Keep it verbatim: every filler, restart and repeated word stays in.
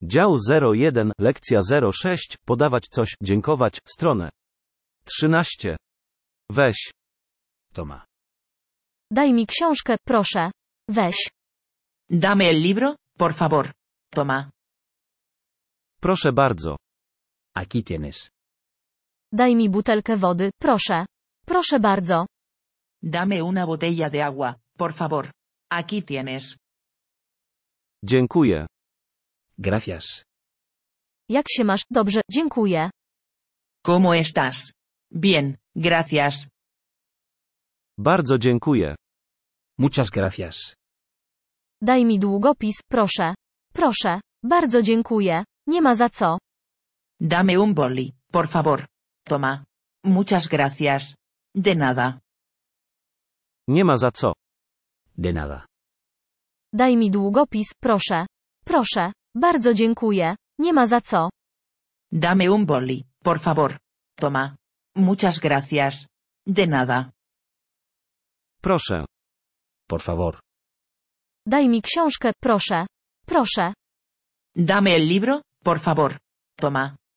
Dział zero jeden, lekcja zero sześć, podawać coś, dziękować, stronę trzynaście. Weź. Toma. Daj mi książkę, proszę. Weź. Dame el libro, por favor. Toma. Proszę bardzo. Aquí tienes. Daj mi butelkę wody, proszę. Proszę bardzo. Dame una botella de agua, por favor. Aquí tienes. Dziękuję. Gracias. Jak się masz? Dobrze, dziękuję. ¿Cómo estás? Bien, gracias. Bardzo dziękuję. Muchas gracias. Daj mi długopis, proszę. Proszę. Bardzo dziękuję. Nie ma za co. Dame un boli, por favor. Toma. Muchas gracias. De nada. Nie ma za co. De nada. Daj mi długopis, proszę. Proszę. Bardzo dziękuję. Nie ma za co. Dame un boli, por favor. Toma. Muchas gracias. De nada. Proszę. Por favor. Daj mi książkę, proszę. Proszę. Dame el libro, por favor. Toma.